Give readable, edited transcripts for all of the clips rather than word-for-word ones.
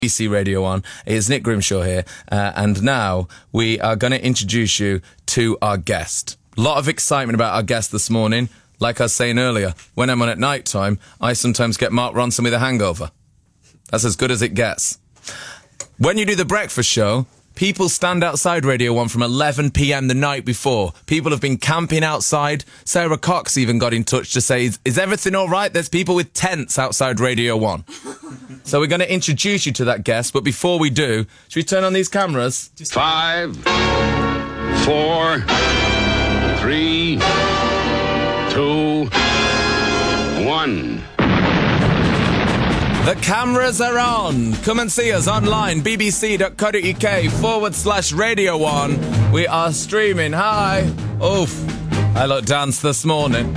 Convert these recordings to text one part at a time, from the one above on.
BBC Radio 1. It's Nick Grimshaw here, and now we are going to introduce you to our guest. A lot of excitement about our guest this morning. Like I was saying earlier, when I'm on at night time, I sometimes get Mark Ronson with a hangover. That's as good as it gets. When you do the breakfast show, people stand outside Radio 1 from 11 p.m. the night before. People have been camping outside. Sarah Cox even got in touch to say, is everything all right? There's people with tents outside Radio 1. So we're going to introduce you to that guest, but before we do, should we turn on these cameras? 5, 4, 3, 2, 1. The cameras are on. Come and see us online, bbc.co.uk/Radio 1. We are streaming. Hi. Oof. I danced this morning.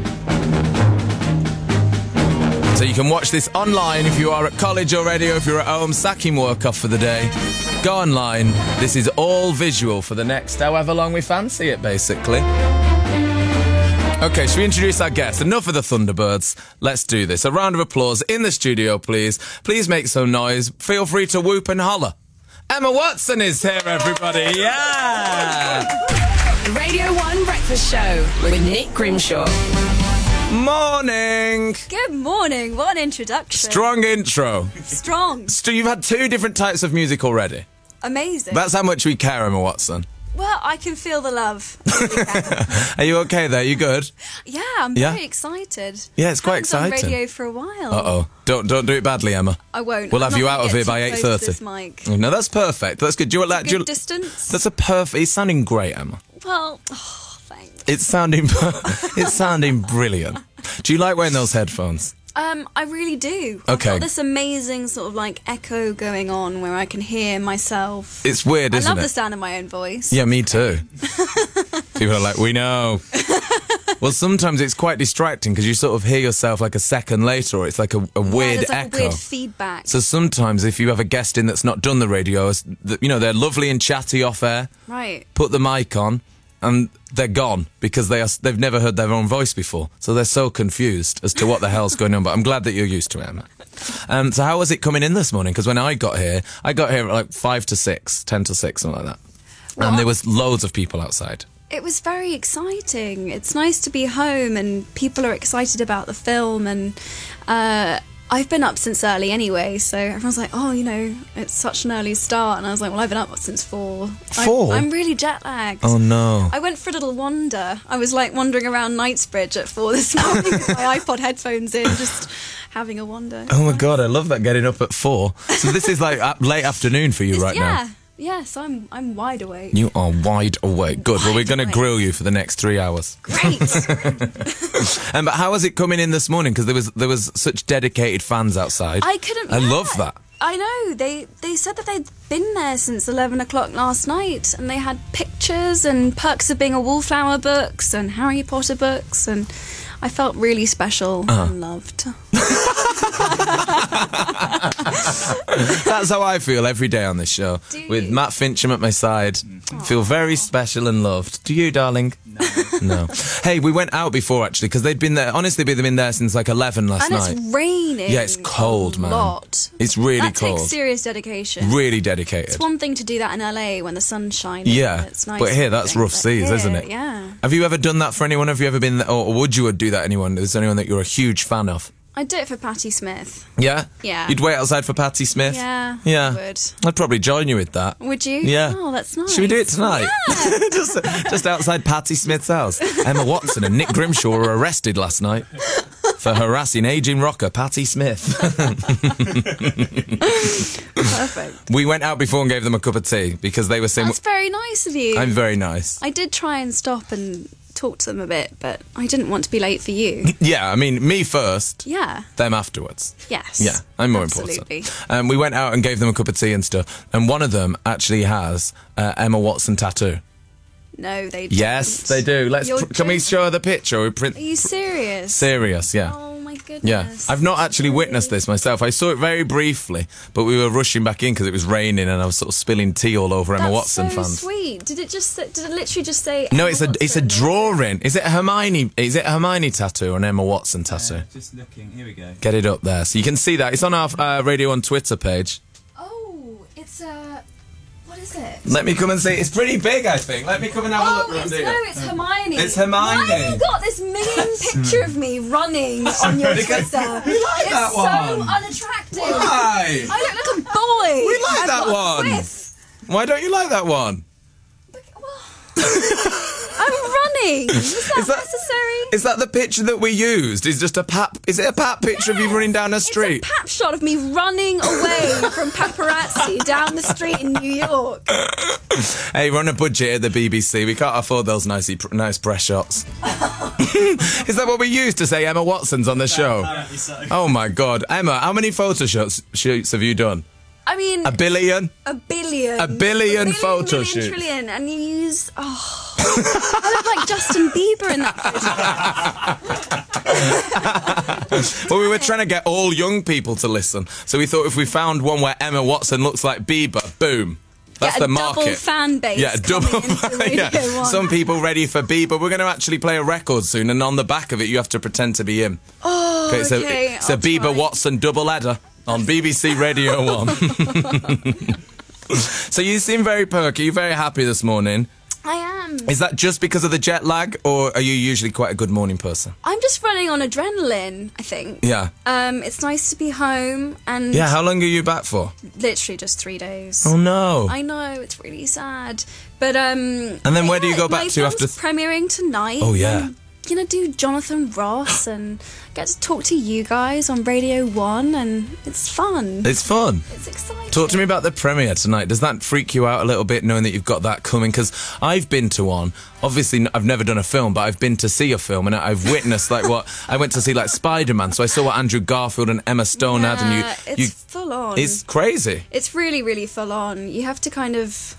So you can watch this online if you are at college already, or if you're at home sacking work off for the day. Go online. This is all visual for the next however long we fancy it, basically. Okay, should we introduce our guest? Enough of the Thunderbirds. Let's do this. A round of applause in the studio, please. Please make some noise. Feel free to whoop and holler. Emma Watson is here, everybody. Yeah! The Radio 1 Breakfast Show with Nick Grimshaw. Morning! Good morning. What an introduction. Strong intro. Strong. You've had 2 different types of music already. Amazing. That's how much we care, Emma Watson. Well, I can feel the love. Are you okay there? You good? Yeah, I'm very excited. Yeah, it's quite Haven't done exciting. radio for a while. Uh-oh. Don't do it badly, Emma. I won't. We'll have I'm you not out of gonna here by get too close to 8:30. this mic. No, that's perfect. That's good. Do you like Good distance? That's a perfect. It's sounding great, Emma. Well, thanks. It's sounding brilliant. Do you like wearing those headphones? I really do. Okay. I've got this amazing sort of like echo going on where I can hear myself. It's weird, isn't it? I love the sound of my own voice. Yeah, me too. People are like, we know. Well, sometimes it's quite distracting because you sort of hear yourself like a second later, or it's like a weird there's like echo. a weird feedback. So sometimes if you have a guest in that's not done the radio, they're lovely and chatty off air. Right. Put the mic on, and they're gone because they've never heard their own voice before. So they're so confused as to what the hell's going on. But I'm glad that you're used to it, Emma. So how was it coming in this morning? Because when I got here at like 5 to 6, 10 to 6, something like that. Well, and there was loads of people outside. It was very exciting. It's nice to be home and people are excited about the film, and I've been up since early anyway, so everyone's like, it's such an early start, and I was like, well, I've been up since 4. 4? I'm really jet lagged. Oh no. I went for a little wander. I was like wandering around Knightsbridge at 4 this morning with my iPod headphones in, just having a wander. Oh my God, I love that, getting up at 4. So this is like late afternoon for you now. Yeah. Yes, I'm wide awake. You are wide awake. Good. Well, we're going to grill you for the next 3 hours. Great. But how was it coming in this morning? Because there was such dedicated fans outside. I couldn't. I love that. I know. They said that they'd been there since 11 o'clock last night, and they had pictures and Perks of Being a Wallflower books and Harry Potter books, and I felt really special and loved. That's how I feel every day on this show. With Matt Fincham at my side. Feel very special and loved. Do you, darling? No. Hey, we went out before, actually, because they'd been there. Honestly, they'd been there since like 11 last night. And it's raining. Yeah, it's cold, man. Lot. It's really that cold. That takes serious dedication. Really dedicated. It's one thing to do that in LA when the sun's shining. Yeah, it's nice, but here that's rough seas, isn't it? Yeah. Have you ever done that for anyone? Have you ever been, or would you do that to anyone? Is there anyone that you're a huge fan of? I'd do it for Patti Smith. Yeah? Yeah. You'd wait outside for Patti Smith? Yeah, Yeah. I would. I'd probably join you with that. Would you? Yeah. Oh, that's nice. Should we do it tonight? Yeah. just outside Patti Smith's house. Emma Watson and Nick Grimshaw were arrested last night for harassing ageing rocker Patti Smith. Perfect. We went out before and gave them a cup of tea because they were saying... That's very nice of you. I'm very nice. I did try and stop and talk to them a bit, but I didn't want to be late for you. Yeah, I mean, me first, Yeah. them afterwards. Yes. Yeah, I'm more Absolutely. important. We went out and gave them a cup of tea and stuff, and one of them actually has Emma Watson tattoo. No, they don't. Yes, they do. Can we show her the picture? Are you serious? Serious, yeah. Oh my goodness. Yeah, I've not actually witnessed this myself. I saw it very briefly, but we were rushing back in because it was raining and I was sort of spilling tea all over Emma Watson That's so fans. sweet. Did it literally just say? No, Emma it's a Watson? drawing. Is it a Hermione? Is it a Hermione tattoo or an Emma Watson tattoo? Just looking. Here we go. Get it up there so you can see that. It's on our Radio 1 Twitter page. It's what is it? Let me come and see. It's pretty big, I think. Let me come and have a look around here. It's Hermione. It's Hermione. Why have you got this million picture of me running on your Because Twitter? we like that It's one. so unattractive. Why? I look like a boy. We like I've that got a one. quiff. Why don't you like that one? I'm running. Was that Is that- necessary? Is that the picture that we used? Is just a pap? Is it a pap picture of you running down a street? It's a pap shot of me running away from paparazzi down the street in New York. Hey, we're on a budget at the BBC. We can't afford those nice press shots. Is that what we used to say Emma Watson's on the show? Apparently so. Oh my God, Emma, how many photo shoots have you done? I mean, A billion? a billion. A billion photo million, shoots. Trillion, and you use. Oh, I look like Justin Bieber in that photo. Well, we were trying to get all young people to listen, so we thought if we found one where Emma Watson looks like Bieber, boom. That's Get a the market. double fan base. Yeah, a double. coming into Radio Yeah. 1. Some people ready for Bieber. We're going to actually play a record soon, and on the back of it, you have to pretend to be him. Oh, It's okay. a I'll Bieber try. Watson double header on BBC Radio 1. So you seem very perky. You're very happy this morning. I am. Is that just because of the jet lag, or are you usually quite a good morning person? I'm just running on adrenaline, I think. Yeah. It's nice to be home and Yeah, how long are you back for? literally just 3 days. Oh no. I know, it's really sad. But And then where do you go back my to after film's premiering tonight. Oh, yeah. I'm gonna do Jonathan Ross and get to talk to you guys on Radio 1 and it's fun. It's fun. It's exciting. Talk to me about the premiere tonight. Does that freak you out a little bit knowing that you've got that coming? Because I've been to one. Obviously, I've never done a film, but I've been to see a film and I've witnessed like what I went to see like Spider-Man. So I saw what Andrew Garfield and Emma Stone had, and it's full on. It's crazy. It's really, really full on. You have to kind of,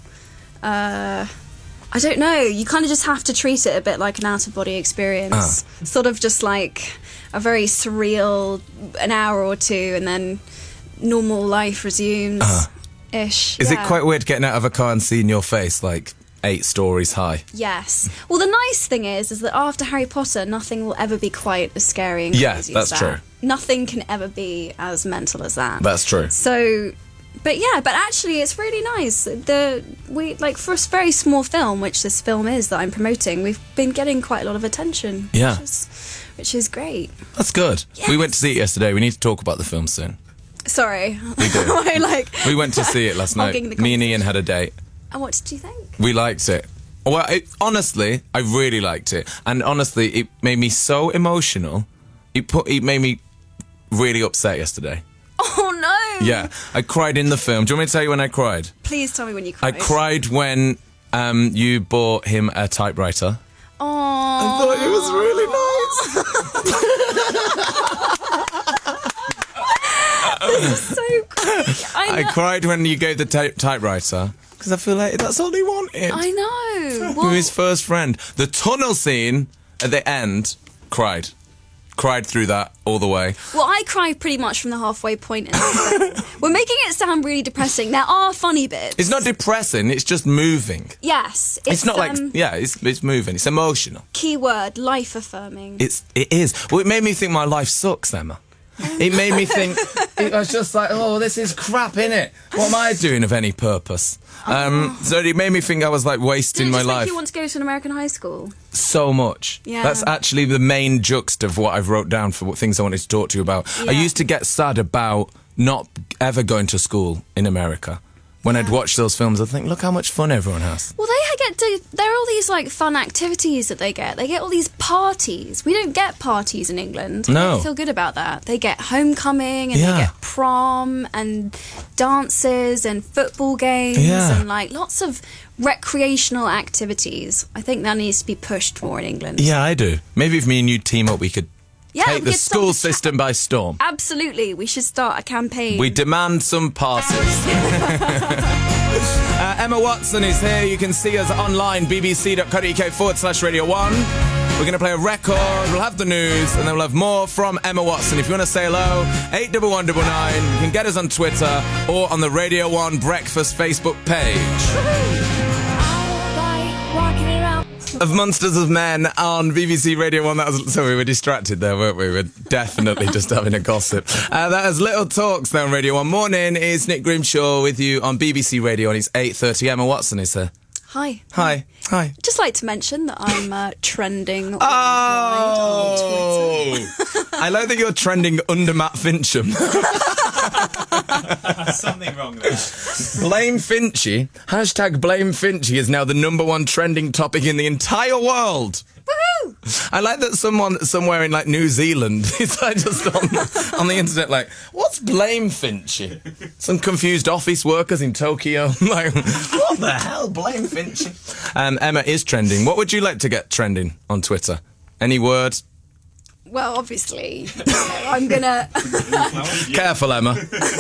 I don't know, you kind of just have to treat it a bit like an out-of-body experience. Sort of just like a very surreal an hour or two and then normal life resumes. Ish. Is it Yeah. quite weird getting out of a car and seeing your face like 8 stories high? Yes. Well, the nice thing is that after Harry Potter, nothing will ever be quite as scary and Yeah, crazy that's as that. true. Nothing can ever be as mental as that. That's true. So, but actually, it's really nice. We for a very small film, which this film is that I'm promoting, we've been getting quite a lot of attention. Yeah. which is great. That's good. Yes. We went to see it yesterday. We need to talk about the film soon. Sorry, We do. We went to see it last night. Hogging the Me and Ian had a date. And what did you think? We liked it. Well, honestly, I really liked it. And honestly, it made me so emotional. It made me really upset yesterday. Oh no! Yeah, I cried in the film. Do you want me to tell you when I cried? Please tell me when you I cried. cried when you bought him a typewriter. Oh. I thought it was really nice. So great. I cried when you gave the typewriter because I feel like that's all he wanted. I know. From Well, his first friend. The tunnel scene at the end, cried through that all the way. well, I cried pretty much from the halfway point. In the film. We're making it sound really depressing. There are funny bits. It's not depressing, it's just moving. Yes. It's not like, yeah, it's moving, it's emotional. Keyword, life affirming. It is. Well, it made me think my life sucks, Emma. It made me think, it was just like, oh, this is crap, innit? What am I doing of any purpose? So it made me think I was like wasting Did it my just make life you want to go to an American high school? so much. Yeah. That's actually the main juxt of what I've wrote down for what things I wanted to talk to you about. Yeah. I used to get sad about not ever going to school in America. When I'd watch those films, I'd think, look how much fun everyone has. Well, there are all these like fun activities that they get. They get all these parties. We don't get parties in England. No. I feel good about that. They get homecoming and Yeah. they get prom and dances and football games Yeah. and like lots of recreational activities. I think that needs to be pushed more in England. Yeah, I do. Maybe if me and you team up, we could Yeah, take we the could school start a system by storm. Absolutely, we should start a campaign. We demand some passes. Emma Watson is here. You can see us online, bbc.co.uk/Radio 1. We're going to play a record, we'll have the news, and then we'll have more from Emma Watson. If you want to say hello, 81199. You can get us on Twitter or on the Radio 1 Breakfast Facebook page. of Monsters of Men on BBC Radio 1. So we were distracted there, weren't we? We were definitely just having a gossip. That is Little Talks there on Radio 1. Morning, is Nick Grimshaw with you on BBC Radio, and it's 8:30. Emma Watson is here. Hi. Hi. I'd just like to mention that I'm trending worldwide Oh! on Twitter. I like that you're trending under Matt Fincham. Something wrong there. Blame Finchy. Hashtag Blame Finchy is now the #1 trending topic in the entire world. Woohoo! I like that someone somewhere in like New Zealand is like just on the internet like, what's Blame Finchy? Some confused office workers in Tokyo. Like, what the hell, Blame Finchy? Emma is trending. What would you like to get trending on Twitter? Any word? Well, obviously, I'm gonna... Careful, Emma.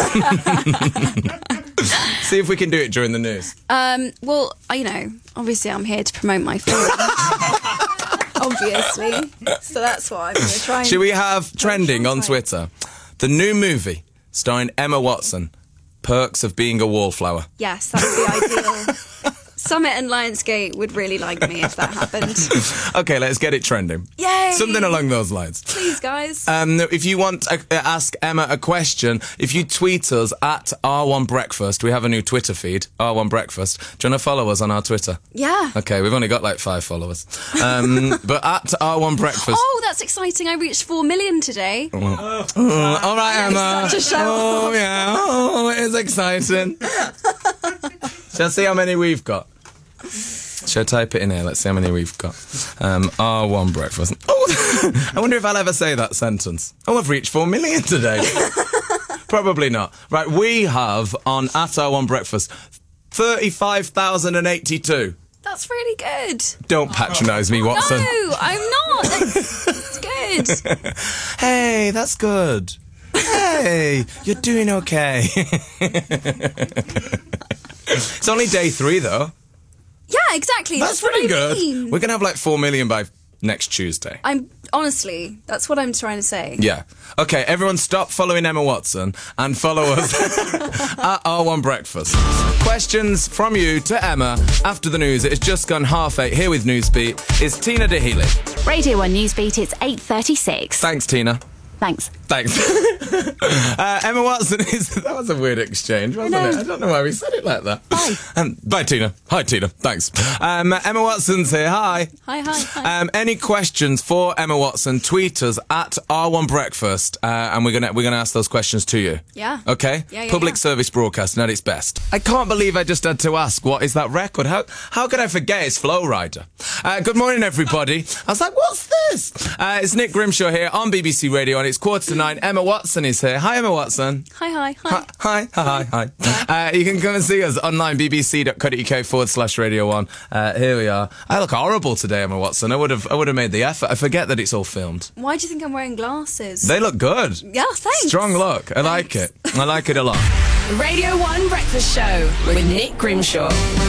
See if we can do it during the news. Well, obviously I'm here to promote my film. Obviously. So that's what I'm going to try and... Should we have trending on Twitter? The new movie starring Emma Watson, Perks of Being a Wallflower. Yes, that would be ideal. Summit and Lionsgate would really like me if that happened. Okay, let's get it trending. Yay! Something along those lines. Please, guys. If you want to ask Emma a question, if you tweet us at R1 Breakfast, we have a new Twitter feed, R1 Breakfast. Do you want to follow us on our Twitter? Yeah. Okay, we've only got like 5 followers. But at R1 Breakfast... Oh, that's exciting. I reached 4 million today. all right, Emma. Such a show Oh, off. yeah. Oh, it is exciting. Shall I see how many we've got? Shall I type it in here? Let's see how many we've got. R1 Breakfast. Oh, I wonder if I'll ever say that sentence. Oh, I've reached 4 million today. Probably not. Right, we have on at R1 Breakfast 35,082. That's really good. Don't patronise me, Watson. No, I'm not. That's good. Hey, that's good. Hey, you're doing okay. It's only day 3, though. Yeah, exactly. That's what pretty I good. mean. We're going to have like 4 million by next Tuesday. Honestly, that's what I'm trying to say. Yeah. Okay, everyone stop following Emma Watson and follow us at R1 Breakfast. Questions from you to Emma after the news. It has just gone 8:30. Here with Newsbeat is Tina Dahealy. Radio 1 Newsbeat, it's 8:36. Thanks, Tina. Thanks. Emma Watson that was a weird exchange, wasn't it? I don't know why we said it like that. Bye. Bye, Tina. Hi, Tina. Thanks. Emma Watson's here. Hi. Hi. Any questions for Emma Watson? Tweet us at R1 Breakfast, and we're gonna ask those questions to you. Yeah. Okay. Yeah, Public service broadcasting at its best. I can't believe I just had to ask, what is that record? How could I forget it's Flow Rider? Good morning, everybody. I was like, what's this? It's Nick Grimshaw here on BBC Radio, and it's 8:45. Emma Watson is here. Hi, Emma Watson. Hi. Hi. You can come and see us online, bbc.co.uk/Radio 1. Here we are. I look horrible today, Emma Watson. I would have made the effort. I forget that it's all filmed. Why do you think I'm wearing glasses? They look good. Yeah, thanks. Strong look. I like it. I like it a lot. Radio 1 Breakfast Show with Nick Grimshaw.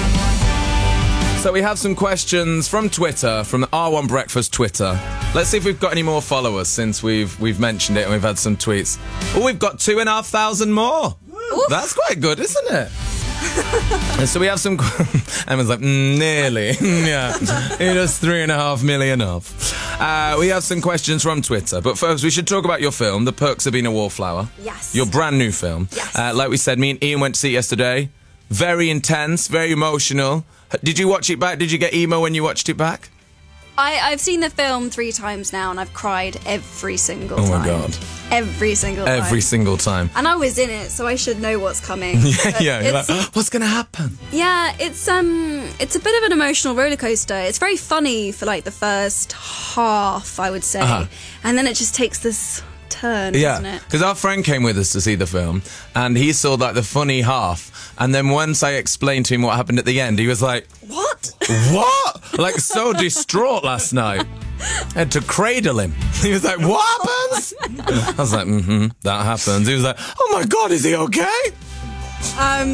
So we have some questions from Twitter, from the R1 Breakfast Twitter. Let's see if we've got any more followers since we've mentioned it and we've had some tweets. Oh, we've got 2,500 more. Oof. That's quite good, isn't it? And so we have some... Emma's like, nearly. Yeah. You're just 3.5 million off. We have some questions from Twitter. But first, we should talk about your film, The Perks of Being a Wallflower. Yes. Your brand new film. Yes. Like we said, me and Ian went to see it yesterday. Very intense, very emotional. Did you watch it back? Did you get emo when you watched it back? I've seen the film 3 times now, and I've cried every single time. Oh my God. Every single time. Every single time. And I was in it, so I should know what's coming. Yeah, you're like, what's going to happen? Yeah, it's a bit of an emotional roller coaster. It's very funny for like the first half, I would say, and then it just takes this turn, doesn't Yeah, it? because our friend came with us to see the film, and he saw like the funny half, and then once I explained to him what happened at the end, he was like, What? "What?" Like so distraught last night. I had to cradle him. He was like, "What happens?" I was like, that happens. He was like, "Oh my God, is he okay?"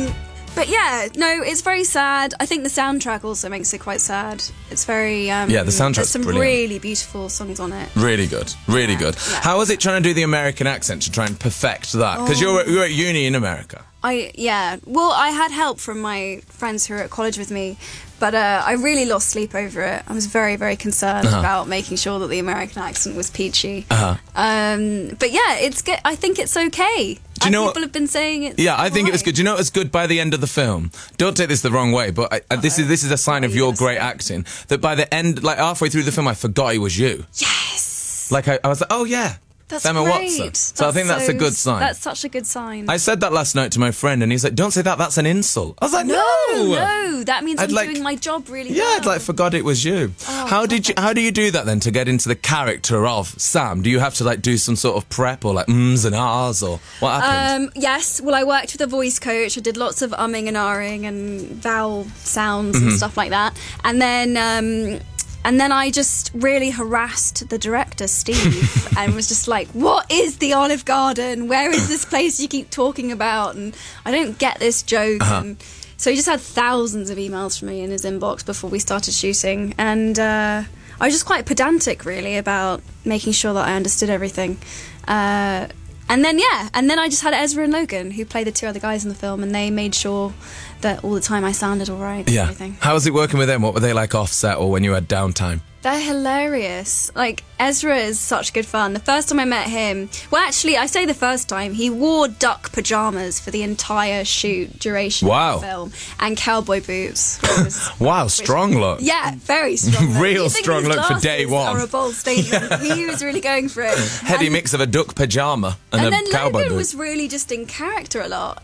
But yeah, no, it's very sad. I think the soundtrack also makes it quite sad. It's very Yeah, the soundtrack's there's some brilliant. really beautiful songs on it. Really good, really good. yeah. How was it trying to do the American accent to try and perfect that? Because you're at uni in America. Well, I had help from my friends who were at college with me, but I really lost sleep over it. I was very, very concerned about making sure that the American accent was peachy. But yeah, it's good. I think it's okay. Do you know people have been saying it? Yeah, I think it was good. Do you know it was good by the end of the film? Don't take this the wrong way, but this is a sign of your great acting. That by the end, like halfway through the film, I forgot it was you. Yes. Like I was like, oh yeah. That's Emma great. Watson. So I think that's a good sign. That's such a good sign. I said that last night to my friend, and he's like, "Don't say that. That's an insult." I was like, No, that means I'm doing my job really well. Yeah, I'd forgot it was you. How do you do that then to get into the character of Sam? Do you have to do some sort of prep or ums and ahs or what happens? Yes, well, I worked with a voice coach. I did lots of umming and ahhing and vowel sounds and stuff like that. And then I just really harassed the director, Steve, and was just like, what is the Olive Garden? Where is this place you keep talking about? And I don't get this joke. And so he just had thousands of emails from me in his inbox before we started shooting. And I was just quite pedantic, really, about making sure that I understood everything. And then I just had Ezra and Logan, who play the two other guys in the film, and they made sure that all the time I sounded all right. And everything. How was it working with them? What were they like off set or when you had downtime? They're hilarious. Ezra is such good fun. The first time I met him, well, actually, I say the first time, he wore duck pajamas for the entire shoot duration of the film, and cowboy boots. Wow, strong look. Yeah, very strong look. Real You think strong his look for day glasses one. Are a bold statement. He was really going for it. Heady mix of a duck pajama and a then cowboy Logan boot. was really just in character a lot.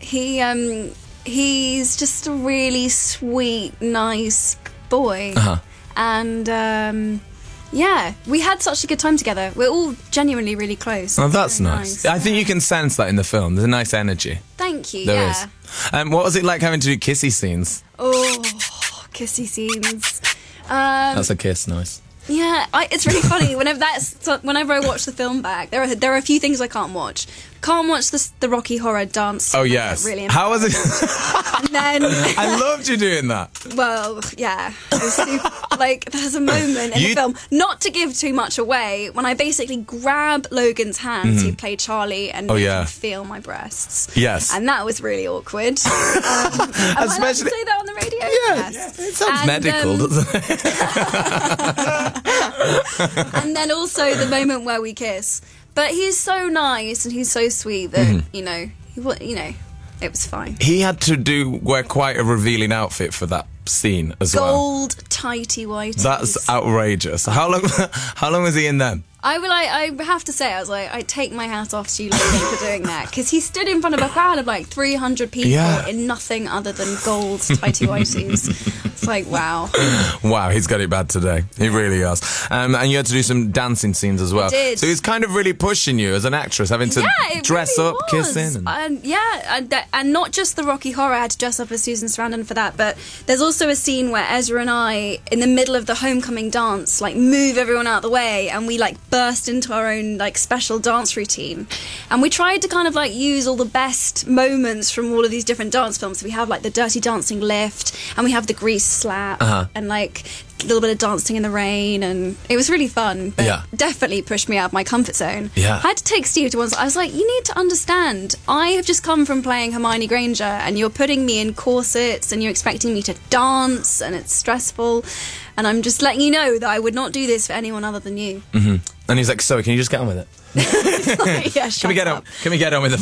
He's just a really sweet, nice boy. And we had such a good time together. We're all genuinely really close. Oh, It's that's very nice. I think you can sense that in the film. There's a nice energy. Thank you. There is. What was it like having to do kissy scenes? Oh, kissy scenes. That's a kiss, nice. Yeah, it's really funny. Whenever I watch the film back, there are a few things I can't watch. Can't watch the Rocky Horror dance. Oh yes. Really. How was it? And then I loved you doing that. well, yeah, it was super, there's a moment in the film, not to give too much away, when I basically grab Logan's hands, who played Charlie, and make him feel my breasts. Yes. And that was really awkward. Am I allowed to say that on the radio? Yeah, it sounds medical, doesn't it? And then also the moment where we kiss. But he's so nice and he's so sweet that it was fine. He had to wear quite a revealing outfit for that scene as well. Gold tighty whities. That's outrageous. How long was he in them? I have to say, I take my hat off to you, Logan, for doing that, because he stood in front of a crowd of 300 people in nothing other than gold tighty whities. It's wow. Wow, he's got it bad today. He really has. And you had to do some dancing scenes as well. I did. So he's kind of really pushing you as an actress, having to dress really up, was. kissing. And not just the Rocky Horror. I had to dress up as Susan Sarandon for that, but there's also a scene where Ezra and I, in the middle of the homecoming dance, move everyone out the way, and we burst into our own special dance routine. And we tried to kind of use all the best moments from all of these different dance films. So we have the Dirty Dancing lift, and we have the Grease slap, and a little bit of dancing in the rain, and it was really fun, but definitely pushed me out of my comfort zone. I had to take Steve to one side. I was like, you need to understand, I have just come from playing Hermione Granger, and you're putting me in corsets, and you're expecting me to dance, and it's stressful, and I'm just letting you know that I would not do this for anyone other than you. And he's like, so can you just get on with it? Can we get on with the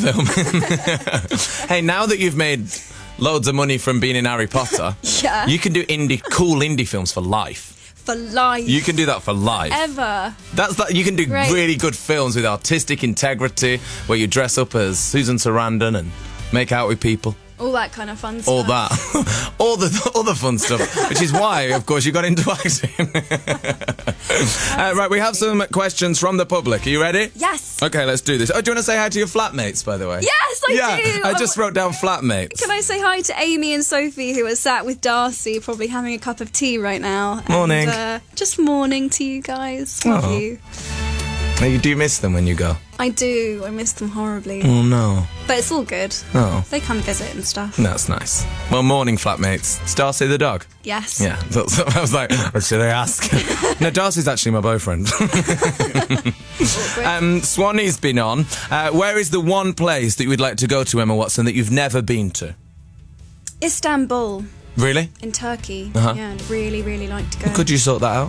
film? Hey, now that you've made loads of money from being in Harry Potter, you can do cool indie films for life. For life. You can do that for life. Ever. You can do really good films with artistic integrity, where you dress up as Susan Sarandon and make out with people. All that kind of fun stuff. All that. all the fun stuff. Which is why, of course, you got into acting. Right, we have some questions from the public. Are you ready? Yes. Okay, let's do this. Oh, do you want to say hi to your flatmates, by the way? Yes, I do. I just wrote down flatmates. Can I say hi to Amy and Sophie, who are sat with Darcy, probably having a cup of tea right now? Morning. And, just morning to you guys. Love you. You do miss them when you go? I do. I miss them horribly. Oh, no. But it's all good. Oh. They come visit and stuff. That's nice. Well, morning, flatmates. Is Darcy the dog? Yes. Yeah. I was like, what should I ask? No, Darcy's actually my boyfriend. Swanee's been on. Where is the one place that you would like to go to, Emma Watson, that you've never been to? Istanbul Really? in Turkey. Uh-huh. Yeah, I'd really, really like to go. Could you sort that out?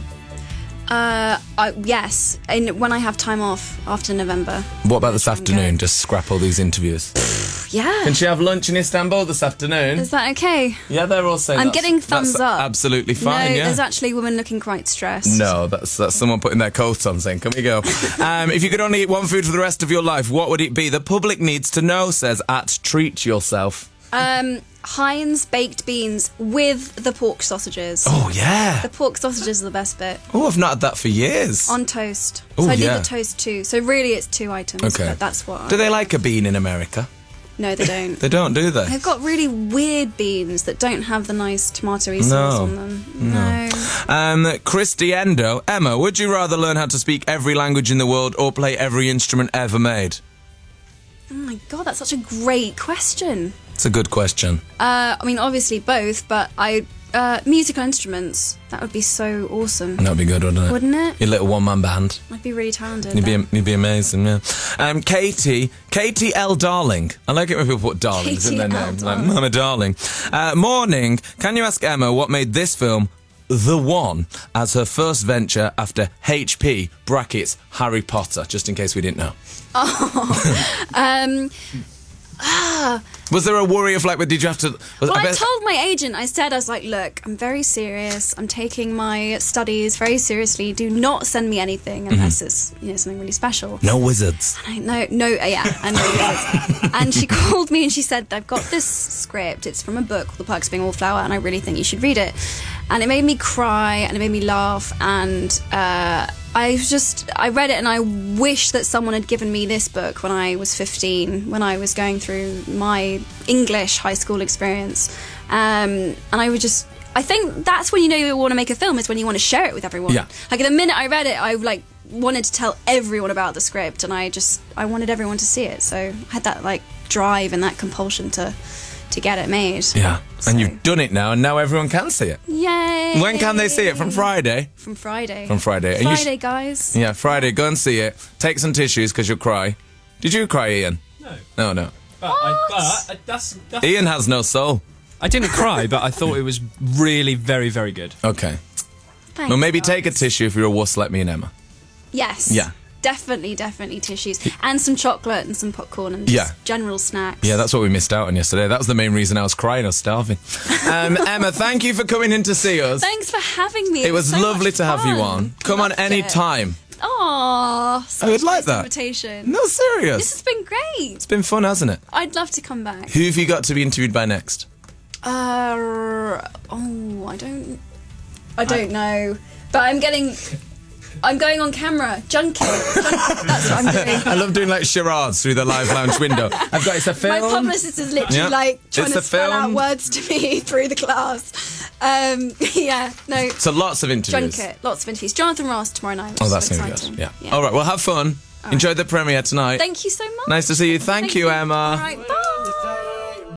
Yes, and when I have time off after November. What about this try and afternoon? go. Just scrap all these interviews. Yeah. Can she have lunch in Istanbul this afternoon? Is that okay? Yeah, they're all saying I'm that's- getting thumbs that's up. absolutely fine, No, yeah. there's actually a woman looking quite stressed. No, that's someone putting their coat on saying, can we go? If you could only eat one food for the rest of your life, what would it be? The public needs to know, says @Treat Yourself. Heinz baked beans with the pork sausages. Oh, yeah. The pork sausages are the best bit. Oh, I've not had that for years. On toast. Oh, so I do yeah. the toast too. So really it's 2 items. Okay. But that's what Do they like a bean in America? No, they don't. They don't, do they? They've got really weird beans that don't have the nice tomatoey sauce No. on them. No. Christy Endo. Emma, would you rather learn how to speak every language in the world or play every instrument ever made? Oh my god, that's such a great question. It's a good question. I mean, obviously both, but musical instruments. That would be so awesome. That'd be good, wouldn't it? Wouldn't it? Your little one-man band. I'd be really talented. You'd be amazing, yeah. Katie L. Darling. I like it when people put darlings in their Katie L. name. Like, Darling. Mama Darling. Morning. Can you ask Emma what made this film The One as her first venture after HP brackets Harry Potter, just in case we didn't know? Was there a worry of like, did you have to... Well, I told my agent, I was like, look, I'm very serious. I'm taking my studies very seriously. Do not send me anything unless it's something really special. No wizards. I know, and she called me and she said, I've got this script. It's from a book called The Perks of Being a Wallflower, and I really think you should read it. And it made me cry and it made me laugh, and I read it and I wish that someone had given me this book when I was 15, when I was going through my English high school experience. And I think that's when you know you want to make a film, is when you want to share it with everyone. Yeah. Like the minute I read it, I wanted to tell everyone about the script, and I wanted everyone to see it. So I had that drive and that compulsion to get it made. Yeah. So. And you've done it now, and now everyone can see it. Yay! When can they see it? From Friday? From Friday. From Friday. Are you Friday, guys. Yeah, Friday. Go and see it. Take some tissues because you'll cry. Did you cry, Ian? No. No. But that's Ian has no soul. I didn't cry, but I thought it was really very, very good. Okay. Thanks, Well, maybe guys. take a tissue if you're a wuss like me and Emma. Yes. Yeah. Definitely tissues. And some chocolate and some popcorn and Yeah. just general snacks. Yeah, that's what we missed out on yesterday. That was the main reason I was crying. I was starving. Emma, thank you for coming in to see us. Thanks for having me. It was so lovely much to have you fun. on. Come on Loved any it. time. Aww. I would like nice that. Invitation. No, serious. This has been great. It's been fun, hasn't it? I'd love to come back. Who have you got to be interviewed by next? I don't know. But I'm going on camera. Junket. That's what I'm doing. I love doing charades through the live lounge window. It's a film. My publicist is literally Yeah. trying It's to a spell out film. words to me through the glass. No. So lots of interviews. Junket, lots of interviews. Jonathan Ross tomorrow night. Which Oh, that's is going to be exciting. good. Yeah. All right, well, have fun. Enjoy the premiere tonight. Thank you so much. Nice to see you. Thank you, Emma. All right, bye.